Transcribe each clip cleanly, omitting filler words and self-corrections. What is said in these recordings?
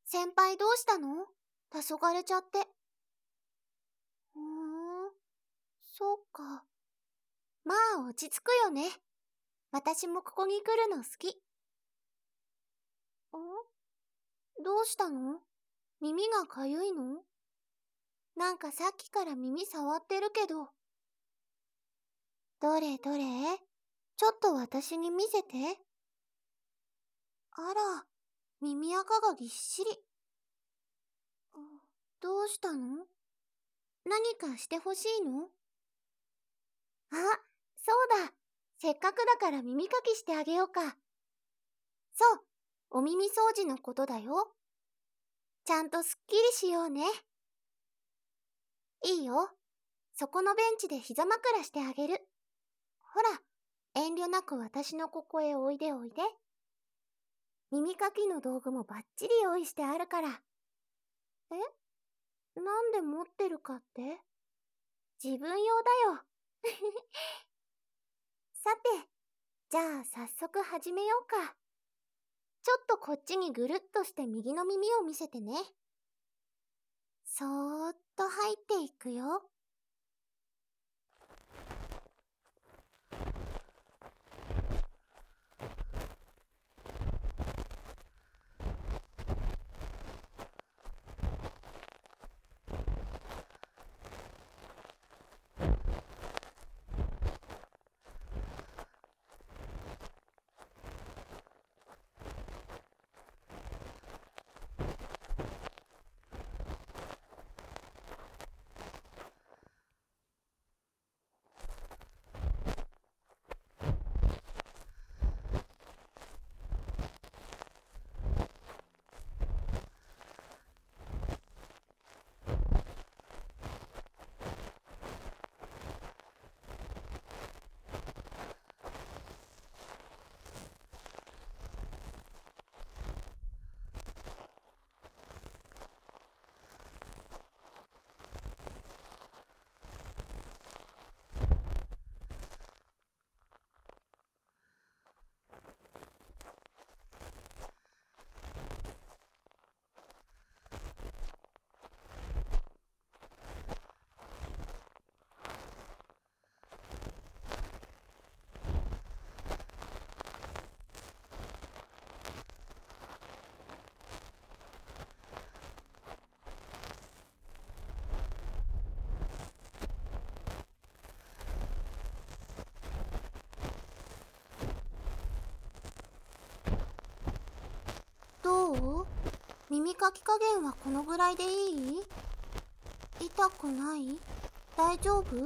先輩どうしたの？黄昏ちゃって。そうか。まあ落ち着くよね。私もここに来るの好き。どうしたの？耳がかゆいの？なんかさっきから耳触ってるけど。どれどれ？ちょっと私に見せて。あら、耳垢がぎっしり。どうしたの？何かしてほしいの？あ、そうだ。せっかくだから耳かきしてあげようか。そう、お耳掃除のことだよ。ちゃんとすっきりしようね。いいよ。そこのベンチで膝枕してあげる。ほら、遠慮なく私のここへおいでおいで。耳かきの道具もバッチリ用意してあるから。なんで持ってるかって？自分用だよ。さて、じゃあ早速始めようか。ちょっとこっちにぐるっとして右の耳を見せてね。そーっと入っていくよ。どう？耳かき加減はこのぐらいでいい？痛くない？大丈夫？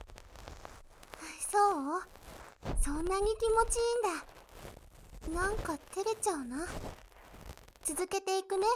そう？そんなに気持ちいいんだ。なんか照れちゃうな。続けていくね。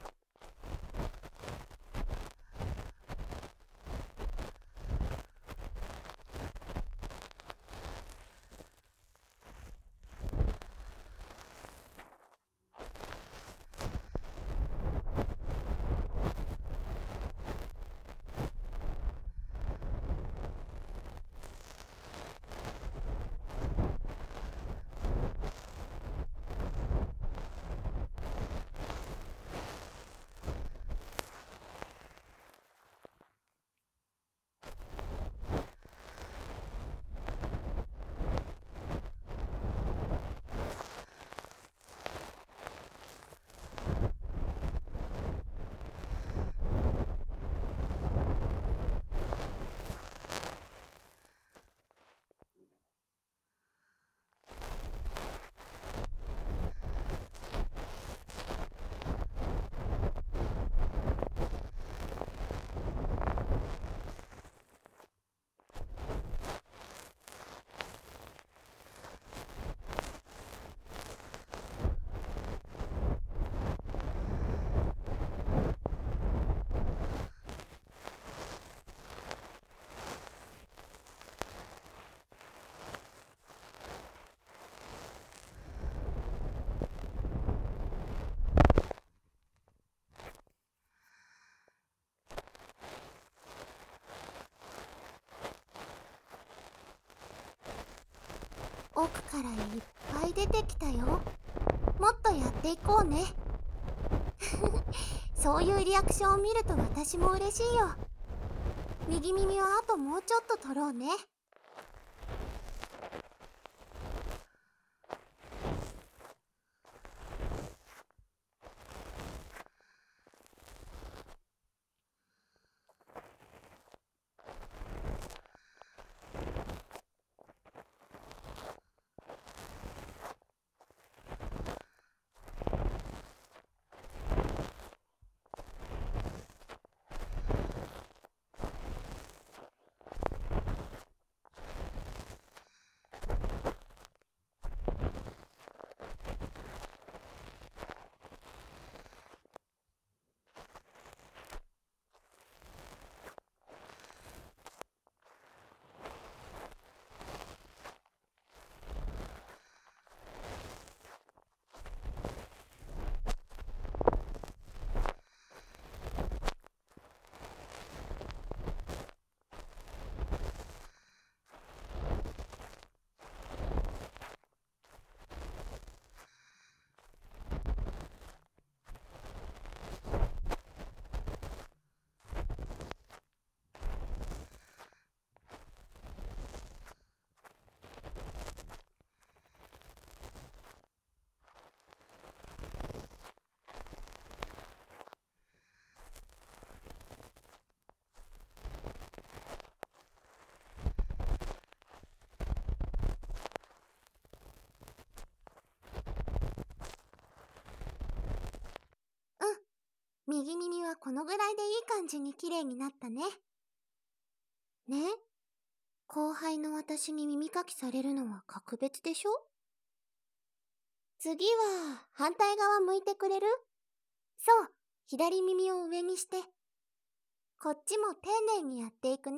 奥からいっぱい出てきたよ。もっとやっていこうね。 そういうリアクションを見ると私も嬉しいよ。右耳はあともうちょっと取ろうね。うん、右耳はこのぐらいでいい感じに綺麗になったね。ね、後輩の私に耳かきされるのは格別でしょ？次は反対側向いてくれる？そう、左耳を上にして。こっちも丁寧にやっていくね。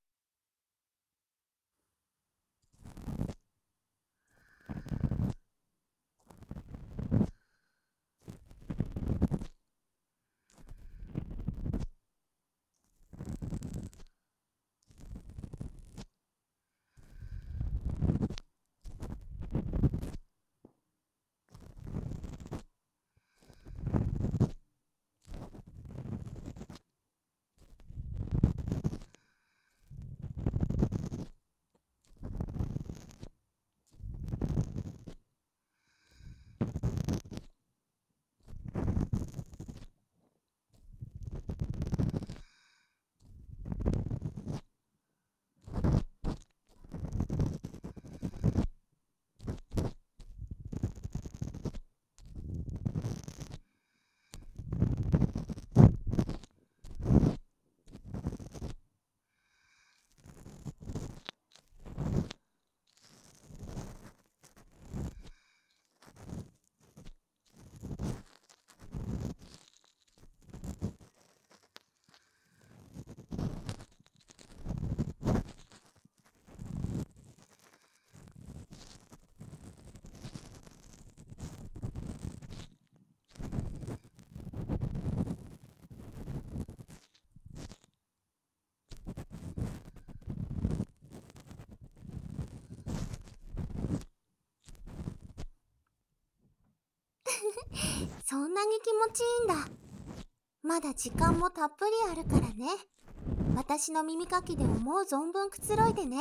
そんなに気持ちいいんだ。まだ時間もたっぷりあるからね。私の耳かきで思う存分くつろいでね。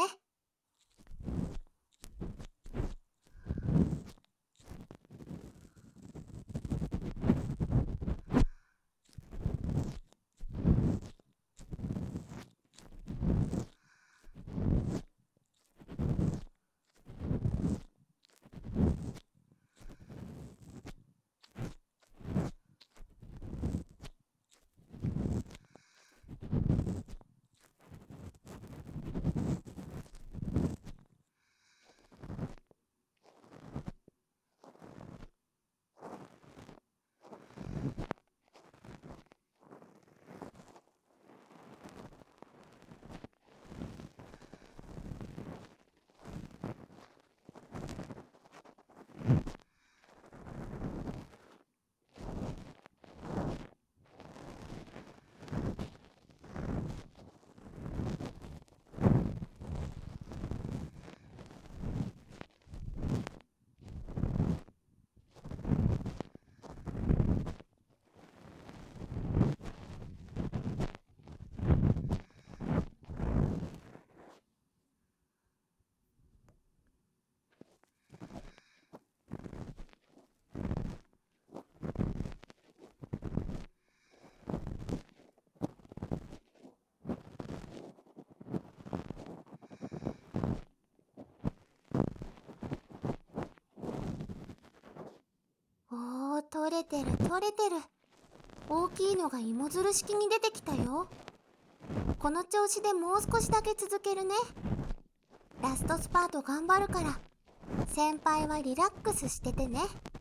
取れてる取れてる。大きいのが芋づる式に出てきたよ。この調子でもう少しだけ続けるね。ラストスパート頑張るから、先輩はリラックスしててね。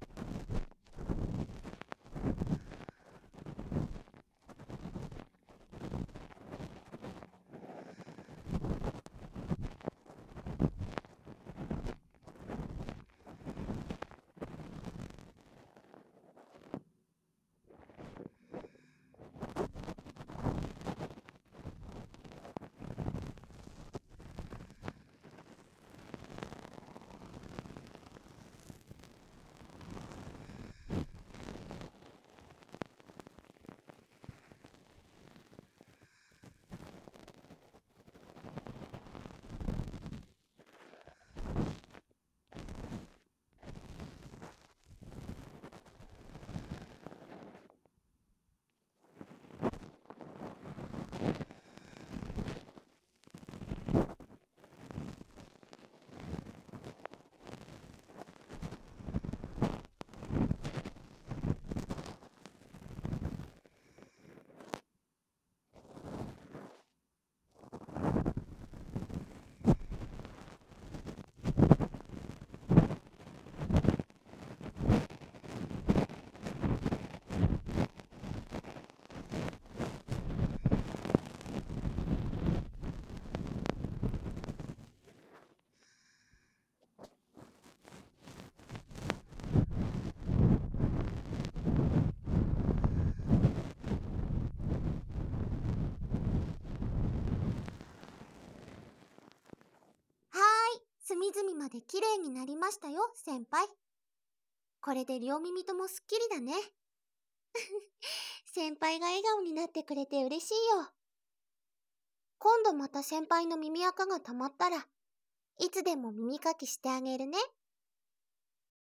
はーい、隅々まで綺麗になりましたよ、先輩。これで両耳ともすっきりだね。先輩が笑顔になってくれて嬉しいよ。今度また先輩の耳垢が溜まったら、いつでも耳かきしてあげるね。